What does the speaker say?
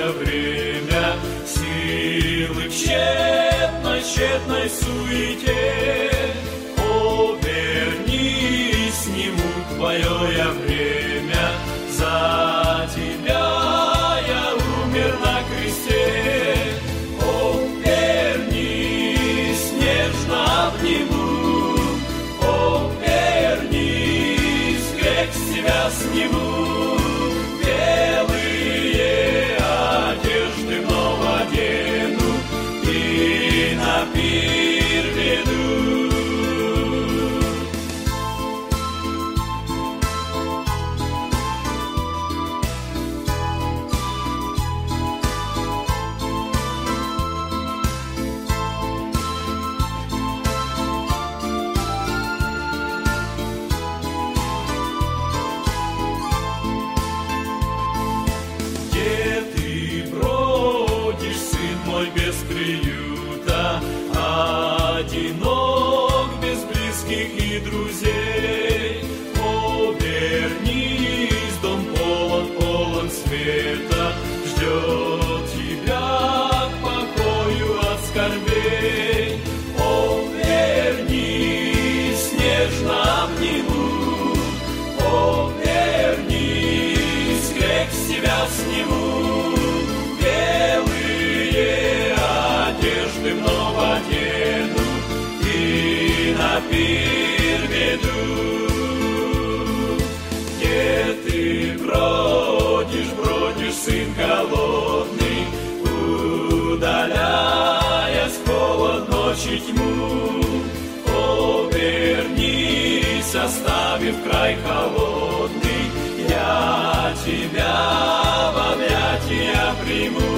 плохое время, силы в тщетной суете. О, вернись, сниму твое я время, за тебя я умер на кресте. О, вернись, нежно обниму, о, вернись, грех с тебя сниму. Белые одежды вновь одену и на пир веду. Без приюта, одинок, без близких и друзей. О, вернись, дом полон света, ждет тебя к покою от скорбей. О, вернись, нежно обниму, о, вернись, грех с тебя сниму. Вновь одену и на пир веду. Где ты бродишь, сын голодный, удаляясь в холод, ночи тьму. О, вернись, оставив край холодный, я тебя в объятия приму.